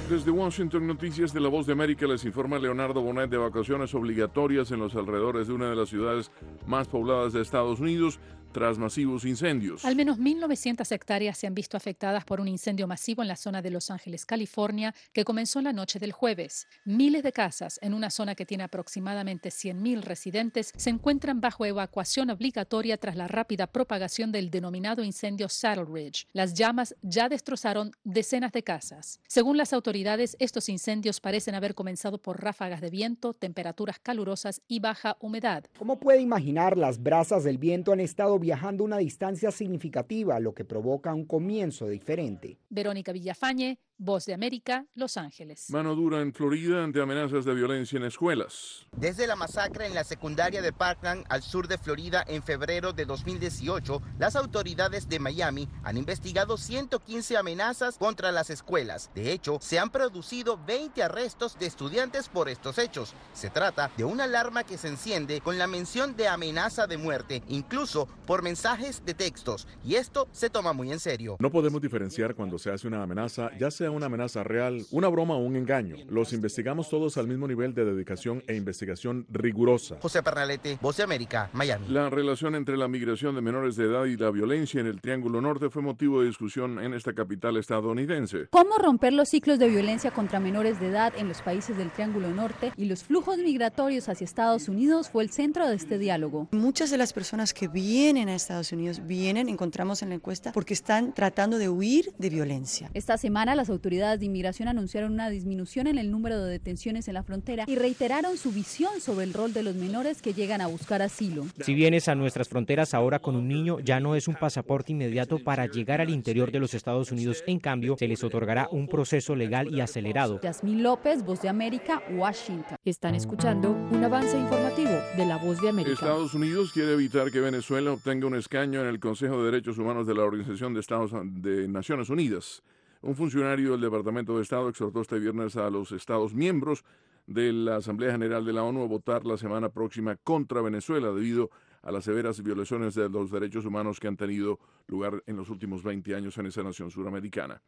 Desde Washington, Noticias de La Voz de América, les informa Leonardo Bonet de evacuaciones obligatorias en los alrededores de una de las ciudades más pobladas de Estados Unidos tras masivos Al incendios. menos 1.900 hectáreas se han visto afectadas por un incendio masivo en la zona de Los Ángeles, California, que comenzó la noche del jueves. Miles de casas en una zona que tiene aproximadamente 100.000 residentes se encuentran bajo evacuación obligatoria tras la rápida propagación del denominado incendio Saddle Ridge. Las llamas ya destrozaron decenas de casas. Según las autoridades, estos incendios parecen haber comenzado por ráfagas de viento, temperaturas calurosas y baja humedad. Como puede imaginar, las brasas del viento han estado viajando una distancia significativa, lo que provoca un comienzo diferente. Verónica Villafañe, Voz de América, Los Ángeles. Mano dura en Florida ante amenazas de violencia en escuelas. Desde la masacre en la secundaria de Parkland, al sur de Florida, en febrero de 2018, las autoridades de Miami han investigado 115 amenazas contra las escuelas. De hecho, se han producido 20 arrestos de estudiantes por estos hechos. Se trata de una alarma que se enciende con la mención de amenaza de muerte, incluso por mensajes de textos, y esto se toma muy en serio. No podemos diferenciar cuando se hace una amenaza, ya sea una amenaza real, una broma o un engaño. Los investigamos todos al mismo nivel de dedicación e investigación rigurosa. José Pernalete, Voz de América, Miami. La relación entre la migración de menores de edad y la violencia en el Triángulo Norte fue motivo de discusión en esta capital estadounidense. ¿Cómo romper los ciclos de violencia contra menores de edad en los países del Triángulo Norte y los flujos migratorios hacia Estados Unidos fue el centro de este diálogo? Muchas de las personas que vienen a Estados Unidos encontramos en la encuesta, porque están tratando de huir de violencia. Esta semana las autoridades de inmigración anunciaron una disminución en el número de detenciones en la frontera y reiteraron su visión sobre el rol de los menores que llegan a buscar asilo. Si vienes a nuestras fronteras ahora con un niño, ya no es un pasaporte inmediato para llegar al interior de los Estados Unidos. En cambio, se les otorgará un proceso legal y acelerado. Yasmín López, Voz de América, Washington. Están escuchando un avance informativo de La Voz de América. Estados Unidos quiere evitar que Venezuela obtenga un escaño en el Consejo de Derechos Humanos de la Organización de Naciones Unidas. Un funcionario del Departamento de Estado exhortó este viernes a los Estados miembros de la Asamblea General de la ONU a votar la semana próxima contra Venezuela debido a las severas violaciones de los derechos humanos que han tenido lugar en los últimos 20 años en esa nación suramericana.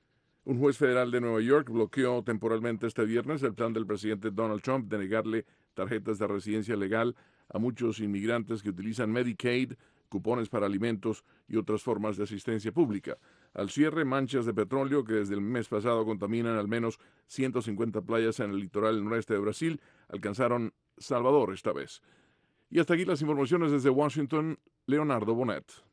Un juez federal de Nueva York bloqueó temporalmente este viernes el plan del presidente Donald Trump de negarle tarjetas de residencia legal a muchos inmigrantes que utilizan Medicaid, cupones para alimentos y otras formas de asistencia pública. Al cierre, manchas de petróleo que desde el mes pasado contaminan al menos 150 playas en el litoral noreste de Brasil alcanzaron Salvador esta vez. Y hasta aquí las informaciones desde Washington, Leonardo Bonet.